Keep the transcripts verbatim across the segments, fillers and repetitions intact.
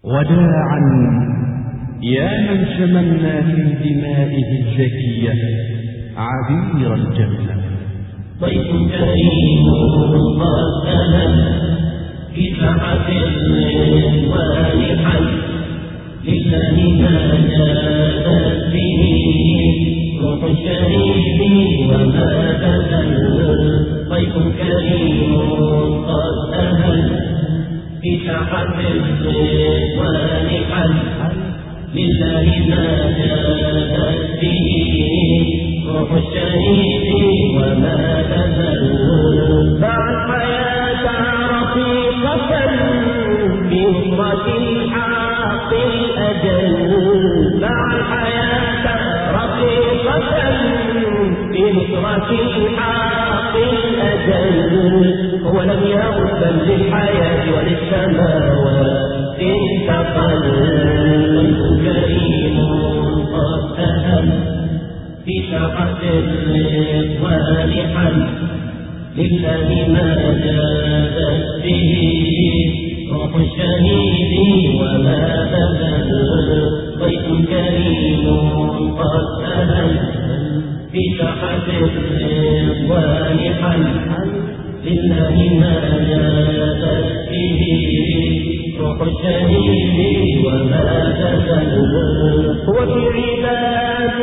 وداعا يا من شممنا في دمائه الزكية عبير الجنة. ضيف كريم قد أهل في سعة الرضوان حل لله ما جادت به روح الشريف وما بذل. ضيف كريم قد أهل في سعة الرضوان حل لله ما جادت به روح الشهيد وما بذل. باع الحياة رفيقة بنصرة الحق الأجل. باع الحياة رفيقة بنصرة الحق الأجل. هو لم يغفل للحياة وللسماوات انتقل. كريم قد أهل في سعة الرضوان حل لله ما جادت به روح الشهيد وما بذل. ضيف كريم قد أهل في سعة الرضوان حل لله ما جادت به روح الشهيد وما بذل. هو في عباد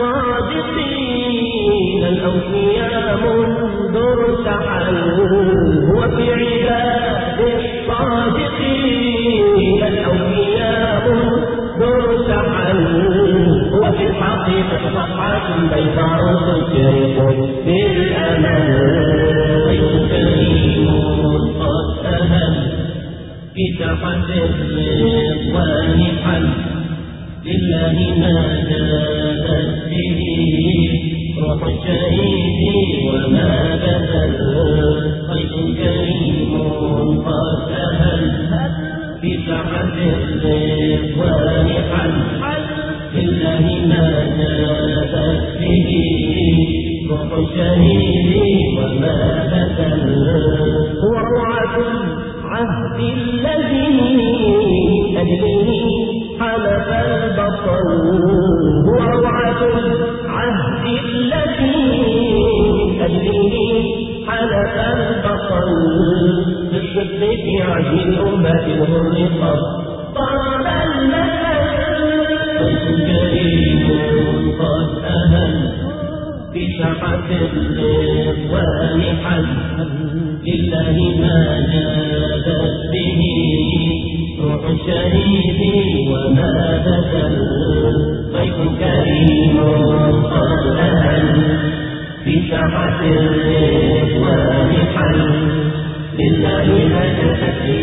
الصادقين الأوفياء منذ ارتحل. هو في عباد الصادقين الأوفياء منذ ارتحل. هو في الحقيقة صفحة بيضاء تشرق بالأمل. كريم قد أهل في سعة الرضوان حل لله ما جادت به روح الشهيد وما بذل. ضيف كريم قد أهل في سعة الرضوان حل لله ما جادت به روح الشهيد وما بذل. هو روعة العهد الذي أجله حلف البطل. هو روعة العهد الذي أجله حلف البطل. بالصدق في عهد الأمة الغر طال المثل. كريم قد أهل في سعة الرضوان حل لله ما جادت به روح الشهيد وما بذل. ضيف كريم قد أهل في سعة الرضوان حل لله ما جادت به